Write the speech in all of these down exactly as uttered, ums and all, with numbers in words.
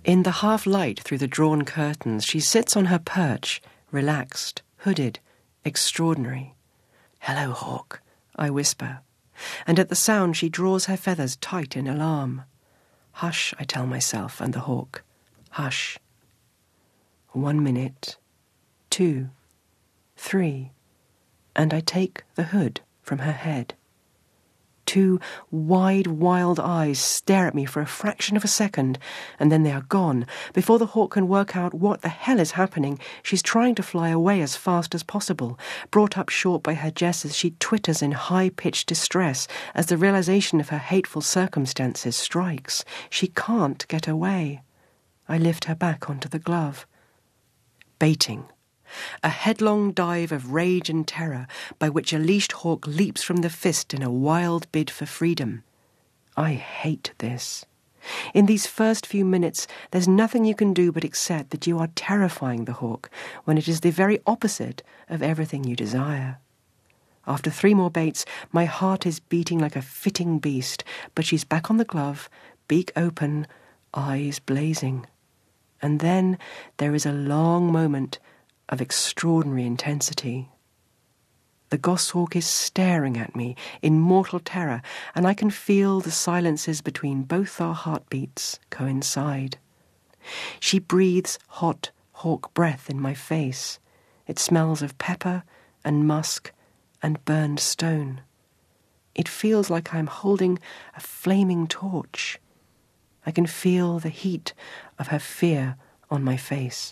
In the half-light through the drawn curtains, she sits on her perch, relaxed, hooded, extraordinary. "Hello, hawk," I whisper, and at the sound she draws her feathers tight in alarm. "Hush," I tell myself and the hawk. "Hush." One minute, two, three, and I take the hood from her head. Two wide, wild eyes stare at me for a fraction of a second, and then they are gone. Before the hawk can work out what the hell is happening, she's trying to fly away as fast as possible. Brought up short by her jesses, she twitters in high-pitched distress as the realization of her hateful circumstances strikes. She can't get away. I lift her back onto the glove. Baiting. A headlong dive of rage and terror by which a leashed hawk leaps from the fist in a wild bid for freedom. I hate this. In these first few minutes, there's nothing you can do but accept that you are terrifying the hawk when it is the very opposite of everything you desire. After three more baits, my heart is beating like a fitting beast, but she's back on the glove, beak open, eyes blazing. And then there is a long moment of extraordinary intensity. The goshawk is staring at me in mortal terror, and I can feel the silences between both our heartbeats coincide. She breathes hot hawk breath in my face. It smells of pepper and musk and burned stone. It feels like I'm holding a flaming torch. I can feel the heat of her fear on my face.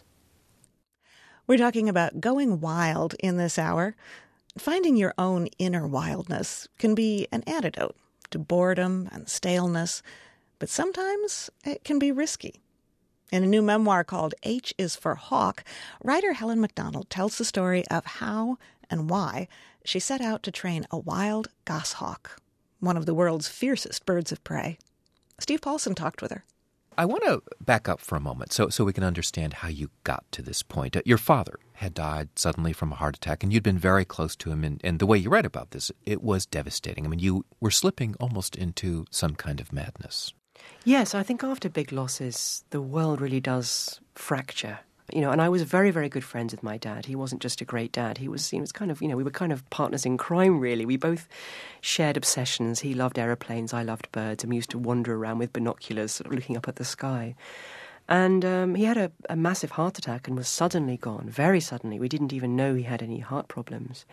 We're talking about going wild in this hour. Finding your own inner wildness can be an antidote to boredom and staleness, but sometimes it can be risky. In a new memoir called H is for Hawk, writer Helen MacDonald tells the story of how and why she set out to train a wild goshawk, one of the world's fiercest birds of prey. Steve Paulson talked with her. I want to back up for a moment so so we can understand how you got to this point. Uh, your father had died suddenly from a heart attack, and you'd been very close to him. And, and the way you write about this, it was devastating. I mean, you were slipping almost into some kind of madness. Yes, I think after big losses, the world really does fracture. You know, and I was very, very good friends with my dad. He wasn't just a great dad. He was, he was kind of, you know, we were kind of partners in crime, really. We both shared obsessions. He loved aeroplanes, I loved birds, and we used to wander around with binoculars, sort of looking up at the sky. And um, he had a, a massive heart attack and was suddenly gone, very suddenly. We didn't even know he had any heart problems.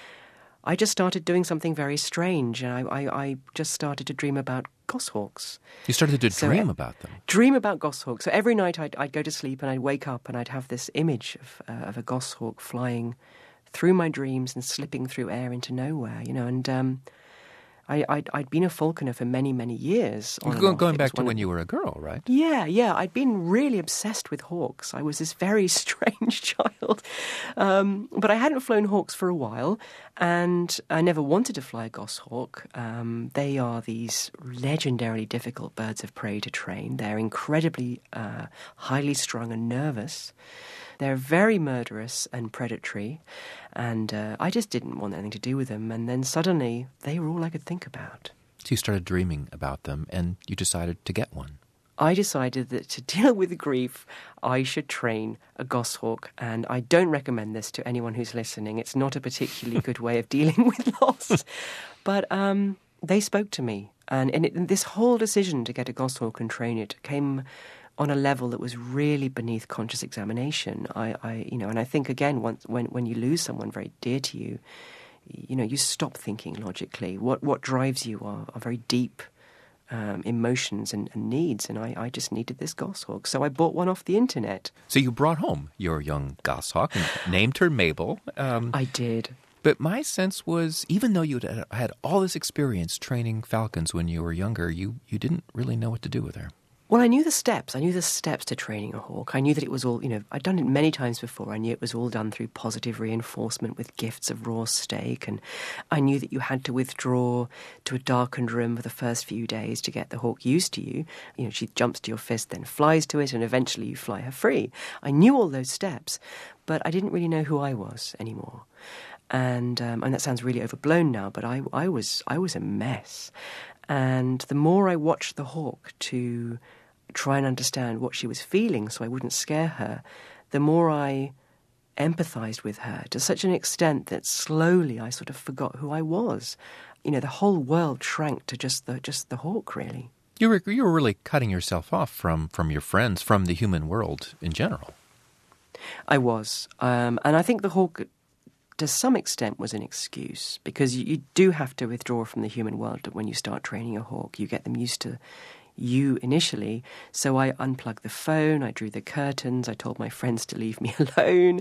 I just started doing something very strange, and I, I, I just started to dream about goshawks. You started to so, dream about them? Dream about goshawks. So every night I'd, I'd go to sleep and I'd wake up and I'd have this image of, uh, of a goshawk flying through my dreams and slipping through air into nowhere, you know, and um, I, I'd, I'd been a falconer for many, many years. On Go, and going off. back to when of... you were a girl, right? Yeah, yeah. I'd been really obsessed with hawks. I was this very strange child. Um, but I hadn't flown hawks for a while, and I never wanted to fly a goshawk. Um, they are these legendarily difficult birds of prey to train. They're incredibly uh, highly strung and nervous. They're very murderous and predatory, and uh, I just didn't want anything to do with them. And then suddenly, they were all I could think about. So you started dreaming about them, and you decided to get one. I decided that to deal with grief, I should train a goshawk, and I don't recommend this to anyone who's listening. It's not a particularly good way of dealing with loss. But um, they spoke to me, and, and, it, and this whole decision to get a goshawk and train it came on a level that was really beneath conscious examination. I, I you know, and I think again, once when when you lose someone very dear to you, you know, you stop thinking logically. What what drives you are, are very deep um, emotions and, and needs, and I, I just needed this goshawk, so I bought one off the internet. So you brought home your young goshawk and named her Mabel. Um, I did. But my sense was, even though you had all this experience training falcons when you were younger, you, you didn't really know what to do with her. Well, I knew the steps. I knew the steps to training a hawk. I knew that it was all, you know, I'd done it many times before. I knew it was all done through positive reinforcement with gifts of raw steak. And I knew that you had to withdraw to a darkened room for the first few days to get the hawk used to you. You know, she jumps to your fist, then flies to it, and eventually you fly her free. I knew all those steps, but I didn't really know who I was anymore. And um, and that sounds really overblown now, but I, I was I was a mess. And the more I watched the hawk to try and understand what she was feeling so I wouldn't scare her, the more I empathized with her to such an extent that slowly I sort of forgot who I was. You know, the whole world shrank to just the just the hawk, really. You were you were really cutting yourself off from, from your friends, from the human world in general. I was. Um, and I think the hawk, to some extent, was an excuse, because you, you do have to withdraw from the human world when you start training a hawk. You get them used to you initially. So I unplugged the phone, I drew the curtains, I told my friends to leave me alone.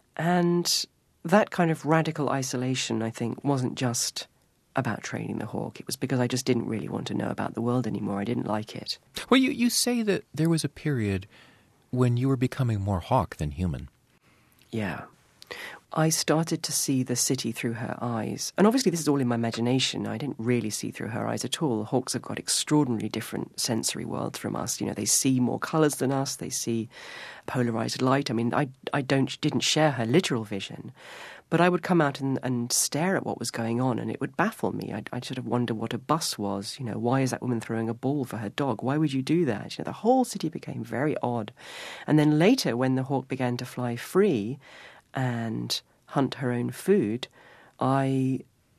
And that kind of radical isolation, I think, wasn't just about training the hawk. It was because I just didn't really want to know about the world anymore. I didn't like it. Well, you, you say that there was a period when you were becoming more hawk than human. Yeah. I started to see the city through her eyes. And obviously this is all in my imagination. I didn't really see through her eyes at all. Hawks have got extraordinarily different sensory worlds from us. You know, they see more colours than us. They see polarised light. I mean, I, I don't didn't share her literal vision. But I would come out and, and stare at what was going on, and it would baffle me. I'd, I'd sort of wonder what a bus was. You know, why is that woman throwing a ball for her dog? Why would you do that? You know, the whole city became very odd. And then later, when the hawk began to fly free and hunt her own food, I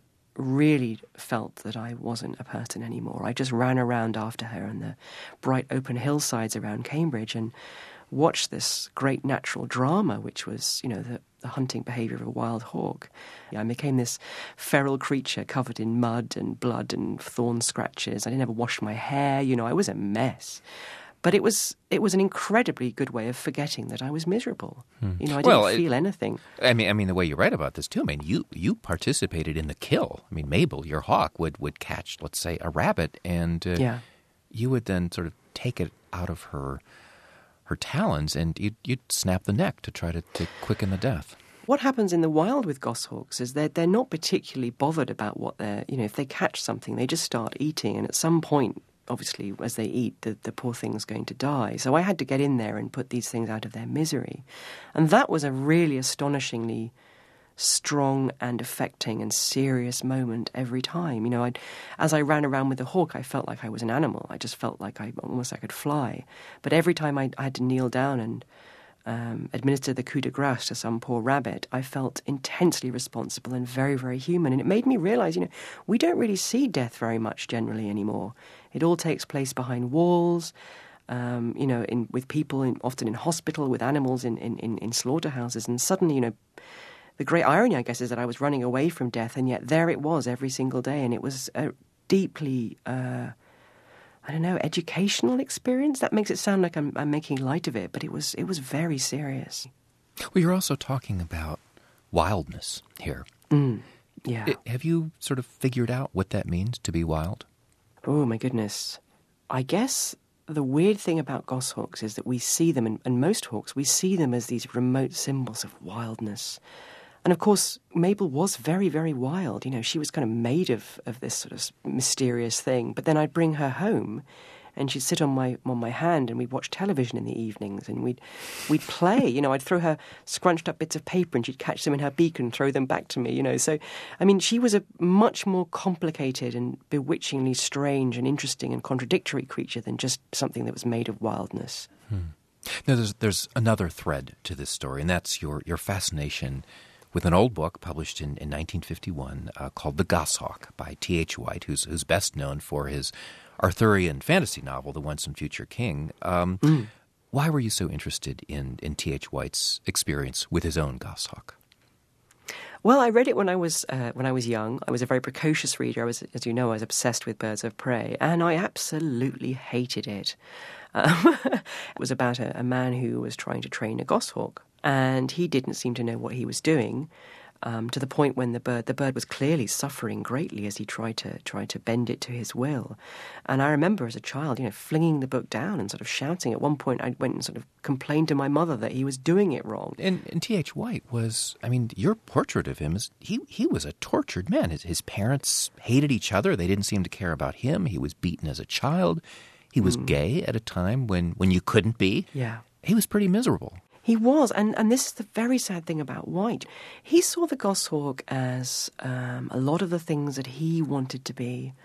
really felt that I wasn't a person anymore. I just ran around after her on the bright open hillsides around Cambridge and watched this great natural drama, which was, you know, the, the hunting behaviour of a wild hawk. I became this feral creature covered in mud and blood and thorn scratches. I didn't ever wash my hair. You know, I was a mess. But it was it was an incredibly good way of forgetting that I was miserable. Hmm. You know, I didn't well, feel it, anything. I mean, I mean, the way you write about this too. I mean, you you participated in the kill. I mean, Mabel, your hawk, would, would catch, let's say, a rabbit, and uh, yeah. you would then sort of take it out of her her talons, and you'd, you'd snap the neck to try to, to quicken the death. What happens in the wild with goshawks is that they're not particularly bothered about what they're, you know, if they catch something, they just start eating, and at some point, obviously, as they eat, the, the poor thing's going to die. So I had to get in there and put these things out of their misery. And that was a really astonishingly strong and affecting and serious moment every time. You know, I'd, as I ran around with the hawk, I felt like I was an animal. I just felt like I almost I could fly. But every time I, I had to kneel down and um, administer the coup de grace to some poor rabbit, I felt intensely responsible and very, very human. And it made me realize, you know, we don't really see death very much generally anymore. It all takes place behind walls, um, you know, in, with people in, often in hospital, with animals in, in, in, in slaughterhouses. And suddenly, you know, the great irony, I guess, is that I was running away from death, and yet there it was every single day. And it was a deeply, uh, I don't know, educational experience. That makes it sound like I'm, I'm making light of it, but it was it was very serious. Well, you're also talking about wildness here. Mm, yeah. It, have you sort of figured out what that means, to be wild? Oh, my goodness. I guess the weird thing about goshawks is that we see them, and, and most hawks, we see them as these remote symbols of wildness. And of course, Mabel was very, very wild. You know, she was kind of made of, of this sort of mysterious thing. But then I'd bring her home, and she'd sit on my on my hand, and we'd watch television in the evenings, and we'd we'd play. You know, I'd throw her scrunched up bits of paper, and she'd catch them in her beak and throw them back to me. You know, so I mean, she was a much more complicated and bewitchingly strange and interesting and contradictory creature than just something that was made of wildness. Hmm. Now, there's there's another thread to this story, and that's your your fascination with an old book published in, in nineteen fifty-one uh, called The Goshawk by T H White, who's who's best known for his Arthurian fantasy novel, The Once and Future King. Um, mm. Why were you so interested in, in T H White's experience with his own goshawk? Well, I read it when I was uh, when I was young. I was a very precocious reader. I was, as you know, I was obsessed with birds of prey, and I absolutely hated it. Um, it was about a, a man who was trying to train a goshawk, and he didn't seem to know what he was doing. Um, to the point when the bird the bird was clearly suffering greatly as he tried to try to bend it to his will. And I remember as a child, you know, flinging the book down and sort of shouting. At one point, I went and sort of complained to my mother that he was doing it wrong. And, and T H White was, I mean, your portrait of him is he he was a tortured man. His, his parents hated each other. They didn't seem to care about him. He was beaten as a child. He was mm. gay at a time when, when you couldn't be. Yeah, he was pretty miserable. He was, and, and this is the very sad thing about White. He saw the goshawk as um, a lot of the things that he wanted to be.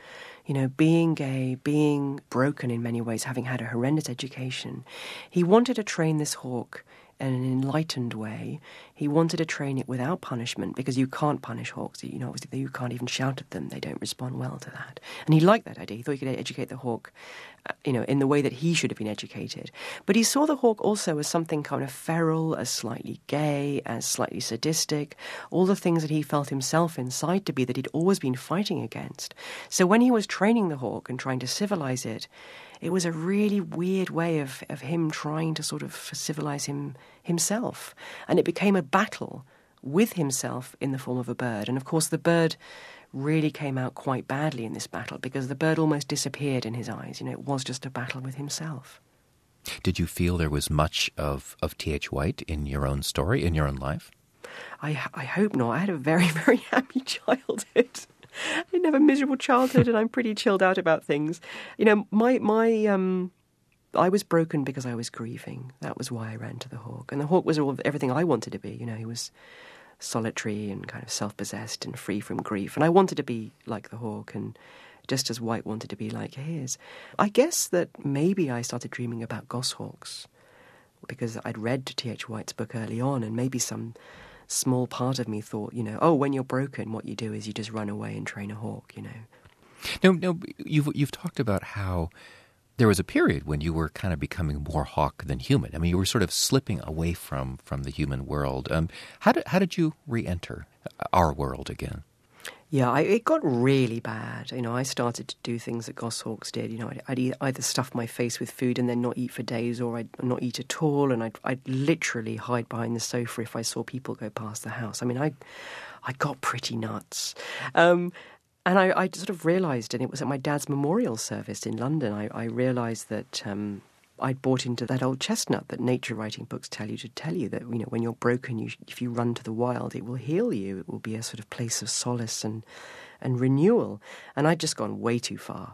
You know, being gay, being broken in many ways, having had a horrendous education, he wanted to train this hawk in an enlightened way. He wanted to train it without punishment, because you can't punish hawks. You know, obviously you can't even shout at them. They don't respond well to that. And he liked that idea. He thought he could educate the hawk, uh, you know, in the way that he should have been educated. But he saw the hawk also as something kind of feral, as slightly gay, as slightly sadistic, all the things that he felt himself inside to be that he'd always been fighting against. So when he was training the hawk and trying to civilize it, it was a really weird way of, of him trying to sort of civilize him himself. And it became a battle with himself in the form of a bird. And of course the bird really came out quite badly in this battle, because the bird almost disappeared in his eyes. You know, it was just a battle with himself. Did you feel there was much of, of T H White in your own story, in your own life? I, I hope not. I had a very, very happy childhood. I didn't have a miserable childhood, and I'm pretty chilled out about things. You know, my my um, I was broken because I was grieving. That was why I ran to the hawk. And the hawk was all, everything I wanted to be. You know, he was solitary and kind of self-possessed and free from grief. And I wanted to be like the hawk, and just as White wanted to be like his. I guess that maybe I started dreaming about goshawks because I'd read T H White's book early on, and maybe some small part of me thought, you know, oh, when you're broken, what you do is you just run away and train a hawk, you know. No, no, you've, you've talked about how there was a period when you were kind of becoming more hawk than human. I mean, you were sort of slipping away from, from the human world. Um, how did, how did you re-enter our world again? Yeah, I, it got really bad. You know, I started to do things that goshawks did. You know, I'd, I'd either stuff my face with food and then not eat for days, or I'd not eat at all, and I'd, I'd literally hide behind the sofa if I saw people go past the house. I mean, I, I got pretty nuts. Um, and I, I sort of realised, and it was at my dad's memorial service in London, I, I realised that um, I'd bought into that old chestnut that nature writing books tell you to tell you that, you know, when you're broken, you, if you run to the wild, it will heal you. It will be a sort of place of solace and and renewal. And I'd just gone way too far.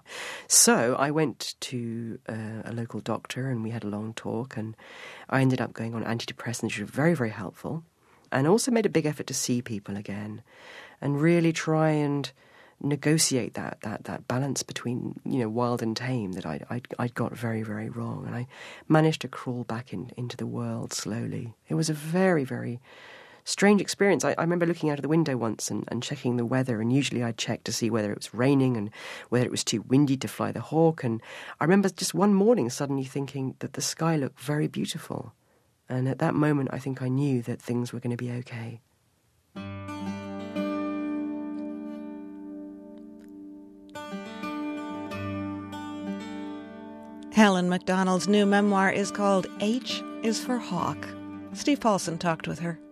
So I went to uh, a local doctor, and we had a long talk, and I ended up going on antidepressants, which were very, very helpful, and also made a big effort to see people again and really try and negotiate that that that balance between, you know, wild and tame that I'd, I'd, I'd got very, very wrong. And I managed to crawl back in, into the world slowly. It was a very, very strange experience. I, I remember looking out of the window once and, and checking the weather, and usually I'd check to see whether it was raining and whether it was too windy to fly the hawk. And I remember just one morning suddenly thinking that the sky looked very beautiful. And at that moment, I think I knew that things were going to be okay. Helen Macdonald's new memoir is called H is for Hawk. Steve Paulson talked with her.